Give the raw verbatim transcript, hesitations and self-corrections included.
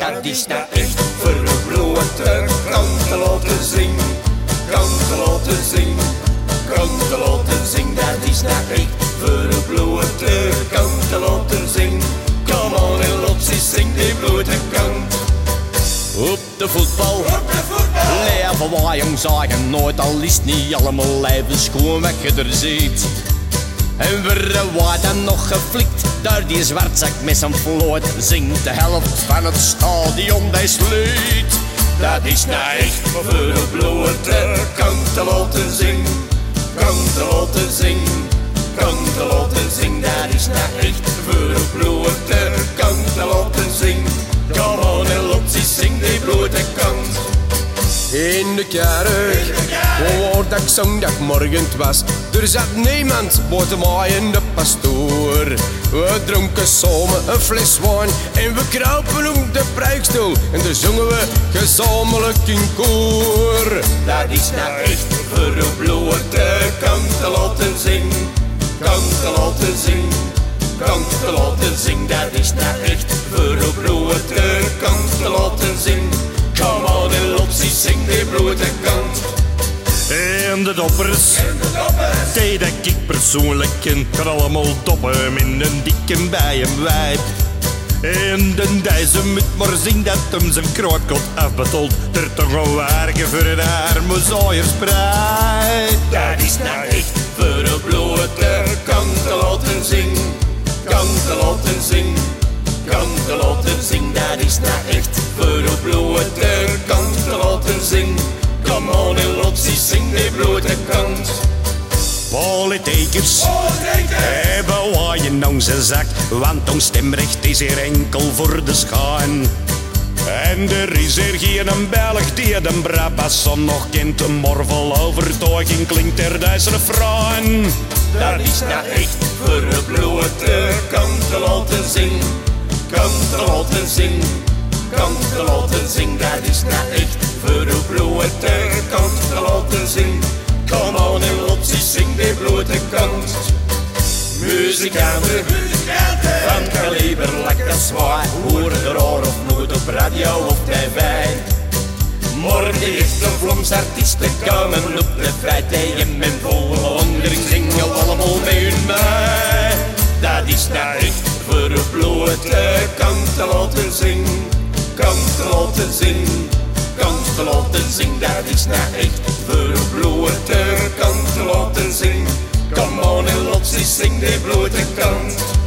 Dat is nou echt voor een blote kanten laten zien. Kanten laten zien. Kanten laten zien. Dat is nou echt voor een blote kanten laten zien. Come on en Lotsie, zing die blote kant. Op de voetbal, Op de voetbal. leven wij jong zagen nooit, al is niet allemaal leven schoon wat je er ziet. En worden wij dan nog geflikt door die zwartzak met zijn vloot, zingt de helft van het stadion deze lied. Dat is nou echt voor de blote kanten laten zien. Kanten laten zien. Kanten laten zien. Dat is nou echt voor de blote kanten laten zien. Come on en Lotsie, zing die blote kant. In de kerk, waar dat ik zondagmorgen het was, er zat niemand buiten mij en de pastoor. We dronken samen een fles wijn en we kruipen op de preekstoel en dan zongen we gezamenlijk in koor. Dat is nou echt voor de blote kanten laten zien. Kanten laten zien. Kanten laten zien. Dat is nou echt voor de blote kanten laten zien. Come on en Lotsie, zing die blote kant. En de doppers, die dat ik persoonlijk ken, kan allemaal doppen in een dikke bij een wijf. En de deze moet maar zien dat hem zijn krootkot afbetolt, er toch een waarge voor een arme zaaiersprei. Dat is nou echt voor de blote kanten laten zien. Kanten laten zien. Kanten laten zien. Dat is nou echt voor de blote kanten laten zien. Come on en Lotsie, zing die blote kant. Politiekers hebben wij in onze zak, want ons stemrecht is hier enkel voor de schijn. En er is er geen Belg die de Brabazon nog kent, een morvel overtuiging klinkt er deze refrein. Dat is nou echt voor de blote kanten laten zien. Kanten laten zien. Kanten laten zien. Dat is nou echt voor de blote kanten laten zien. Come on en Lotsie, zing die blote kant. Muzikanten van kaliber lekker zwaar, hoor er oor of nooit op radio of tv. Morgen is de Vlaamsartiesten komen op de vrijheid tegen mijn volle hondering zingen allemaal met hun mij. Dat is nou echt voor de blote kanten laten zien. Kanten laten zien. Kanten laten zien. Dat is nou echt voor de blote kanten laten zien. Come on en Lotsie, zing die blote kant.